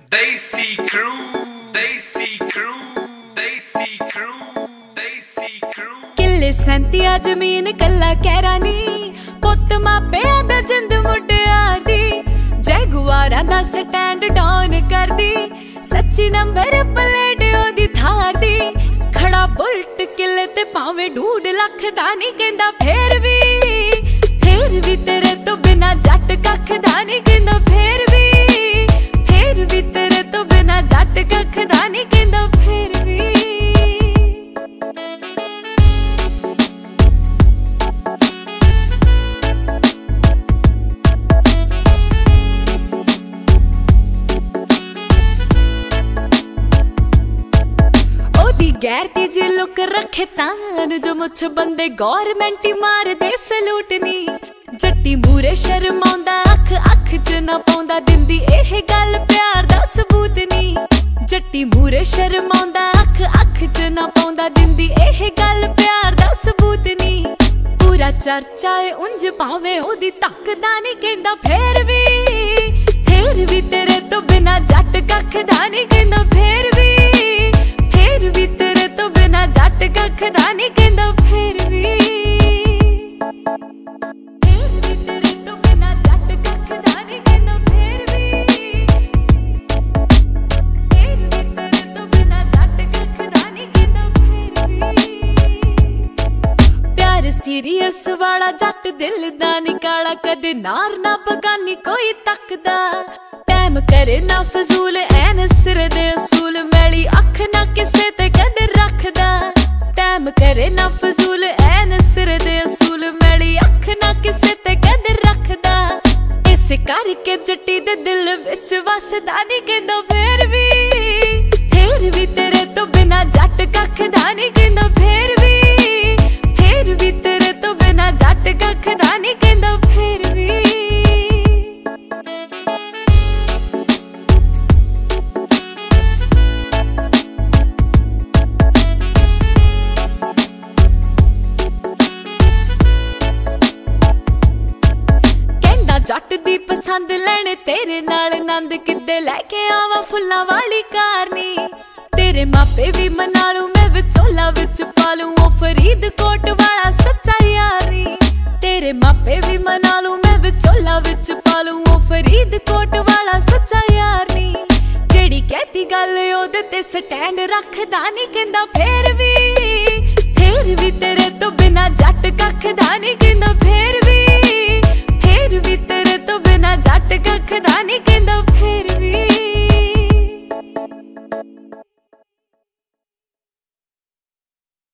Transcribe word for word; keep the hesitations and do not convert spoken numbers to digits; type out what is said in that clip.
Desi crew, Desi crew, Desi crew, Desi crew। किले सैंतिया जमीन कला कैरानी पुत मापिया दा जिंद मुटियार दी जैगुआरा दा स्टैंड डाउन कर दी सच्ची नंबर प्लेट ओदी थार दी खड़ा बुलट किले ते भावे ढूड लख दा नहीं कहंदा फेर भी फेर भी तेरे तो बिना जट कख दा नहीं कहंदा फेर भी फेर भी तेरे तो बिना जट कख दा नहीं कहंदा फेर भी। गैरती जी लुक रखे तान जो मुछ बंदे गौरमेंट ही मार दे सलूट नी जट्टी मूरे शर्मांदा अख अख च ना पाउंदा दिंदी एह गल प्यार दा सबूत नी जट्टी मूरे शर्मांदा अख अख च ना पाउंदा दिंदी एह गल प्यार दा सबूत नी पूरा चर्चा है उंज भावे ओदी तकदा नहीं कहंदा फेर भी फेर भी तेरे तो बिना जट कख दा नहीं कहंदा फेर भी फेर भी तेरे तो बिना जट कख दा नहीं कहंदा फेर भी फेर भी तेरे तो बिना जट कख दा नहीं कहंदा फेर भी फेर भी तेरे तो बिना जट कख दा नहीं कहंदा फेर भी। प्यार सीरियस वाला जट दिल दा निकाला कदे नार ना बगानी कोई तकदा टैम करे ना फजूल ऐन सिर दे असूल मैली अख ना किसे ते कदे रखदा टैम करे ना फजूल ऐन सिर दे असूल मैली अख ना किसे ते कदे रखदा इस करके जट्टी दे दिल विच वसदा नहीं कहंदा फेर भी फेर भी तेरे तो बिना जट कख दा नहीं कहंदा फेर भी फेर भी तेरे तो बिना जट कख दा नहीं कहंदा फेर भी। जट दी पसंद लेने तेरे नाल नंद किदे लेके आवा फुल्लां वाली कारनी तेरे मापे भी मना लूं मैं विचोला विच पालूं ओ फरीदकोट वाला सच्चा यारी तेरे मापे भी मना लूं मैं विचोला विच पालूं ओ फरीदकोट वाला सच्चा यारी जेड़ी कहती गल ओदे ते स्टैंड रखदा नहीं कहंदा फेर भी फेर भी तेरे तो बिना जट कख दा नहीं कहंदा।